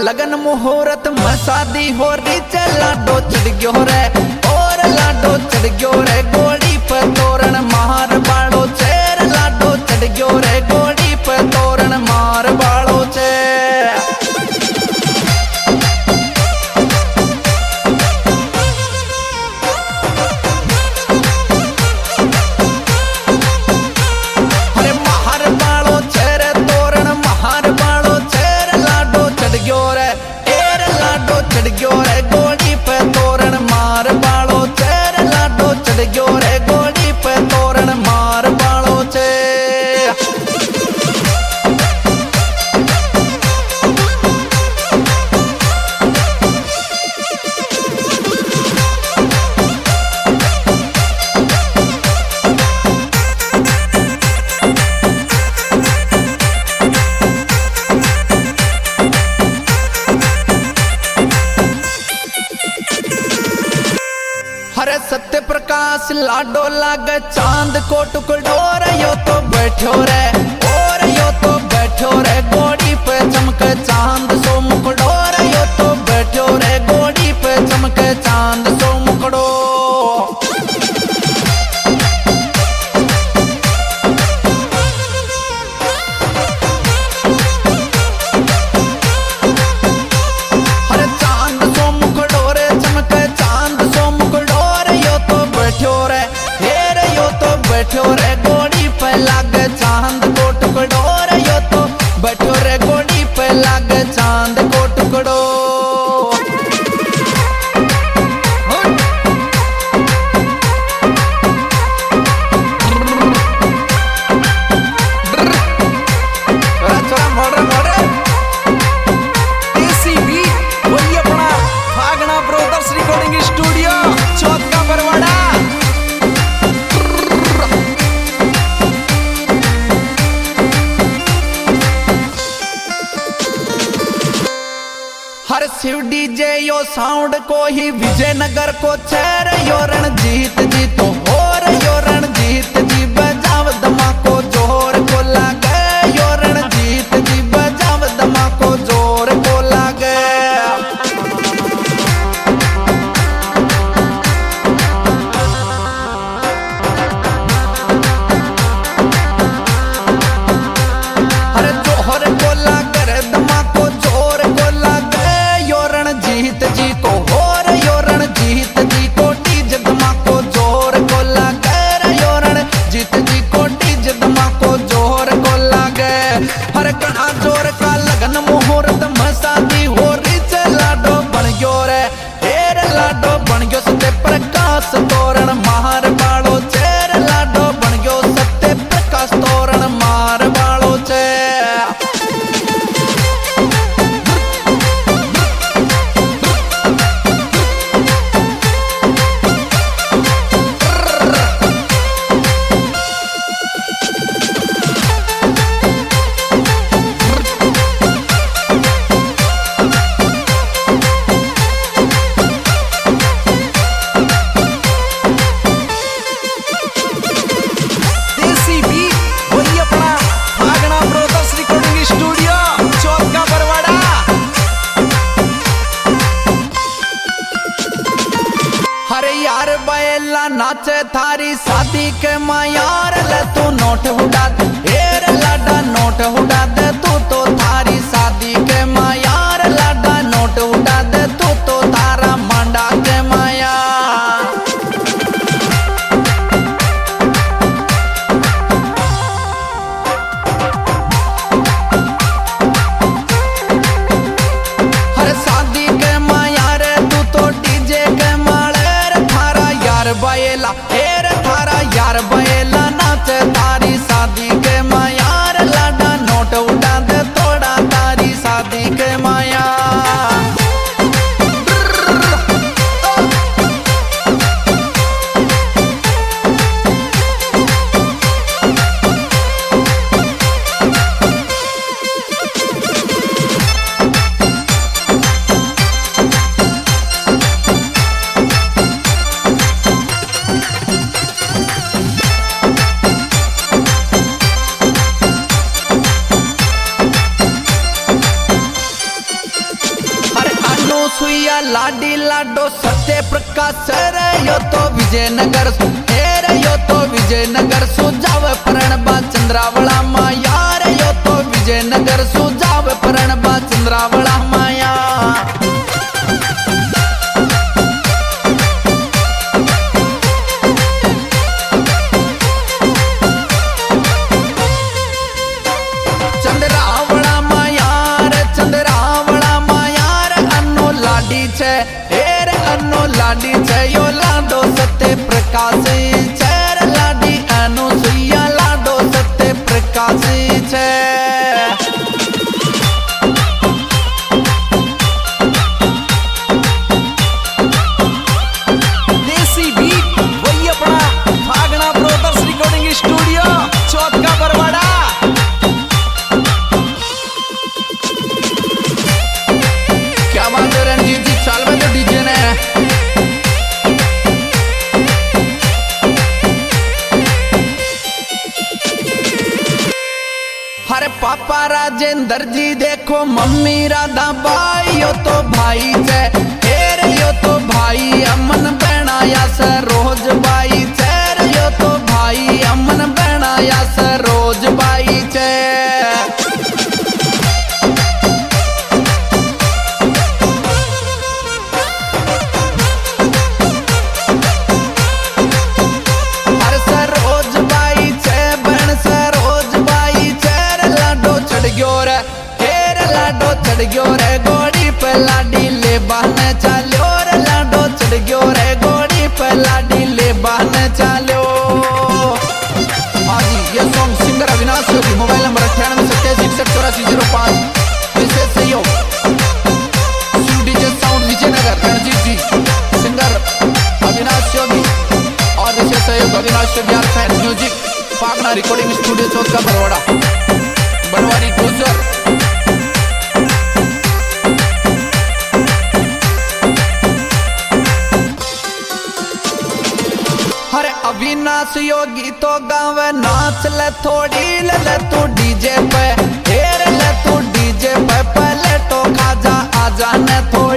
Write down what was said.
लगन मुहूर्त में शादी हो रही च लाडो चढ़ गयो रे और लाडो चढ़ गयो रे गोड़ी पे तोरण मार बाड़ो चेर लाडो चढ़ गयो रे गोड़ी पे तोरण मार बाड़ो चे। हरे सत्य प्रकाश लाडो लाग चांद को टुकड़ो रे यो तो बैठो रे और यो तो बैठो रे गोड़ी पे चमके चांद सो मुकड़ो रे यो तो बैठो रे गोड़ी पे चमके चांद सो मुकड़ो। बैठो रे गोड़ी पे लाग चांद को टुकड़ो रे यो तो बैठो रे गोड़ी पे लाग चांद को टुकड़ो। हर शिव डीजे यो साउंड को ही विजयनगर को चेर यो रणजीत जी तो और यो रणजीत जी बजाव धमाको जोर को लागे यो रणजीत जी बजाव धमाको जोर को लागे। हर जोहर को लागे रे धमाको जोर को लागे रणजीत जी को और यो रणजीत जी को डीज धमाको जोर को लागे यो रणजीत जी को डीज धमाको जोर को लागे। हर कणा जोर का लगन मुहूर्त में शादी हो रही च लाडो बन गयो रे हेर लाडो बन गयो सत्य प्रकाश तोरण मार बाड़ो चेर लाडो बन गयो सत्य प्रकाश तोरण मार बाड़ो चे। हरे यार बैला नाचे थारी शादी के मायार ले तू नोट उड़ा दे हेर लाडा नोट उड़ा दे तू तो थारी शादी के मायार लाडा नोट उड़ा दे तू तो तारा मांडा के माया। हर शादी के मायार तू तो डीजे के बैला हेर थारा यार बैला नाच तारी शादी के सुइया लाडी लाडो सत्य प्रकाश रे यो तो विजयनगर रे यो तो विजयनगर सुजाव प्रणबा चंद्रावला माया रे यो तो विजयनगर सुजाव प्रणबा चंद्रावला माया। चंद्रावला माया रे अन्नो लाडी छे रे अन्नो लाडी छे यो लाडो सत्य प्रकाश छे रे लाडी अनु सुइया लाडो सत्य प्रकाश छे। देसी बीट वही अपना भागना brothers recording studio Chauth ka Barwara. क्या बात है रणजीत जी, साल में तो डीजे ने हरे पापा राजेंद्र जी देखो मम्मी राधा बाई यो तो भाई छे रे यो तो भाई अमन बनाया से रोज बाई छे रे यो तो भाई अमन बनाया से रोज बाई छे। चढ़ गयो रे गोड़ी पे लाडी ले बहने चालो रे लाडो चढ़ गयो रे गोड़ी पे लाडी ले बहने चालो। हाँ जी, ये song singer Avinash Yogi, mobile number 9867618405। विशेष सहयोग DJ sound Vijaynagar Ranjit ji, singer Avinash Yogi और विशेष सहयोग Avinash Yogi R fan music, पागना recording studio Chauth ka Barwara, Banwari cruiser. हरे अविनाश योगी तो गावे नाच ले थोड़ी ले तू डीजे पे ले तू डीजे पे पहले तो खाजा आजा ने थोड़ी।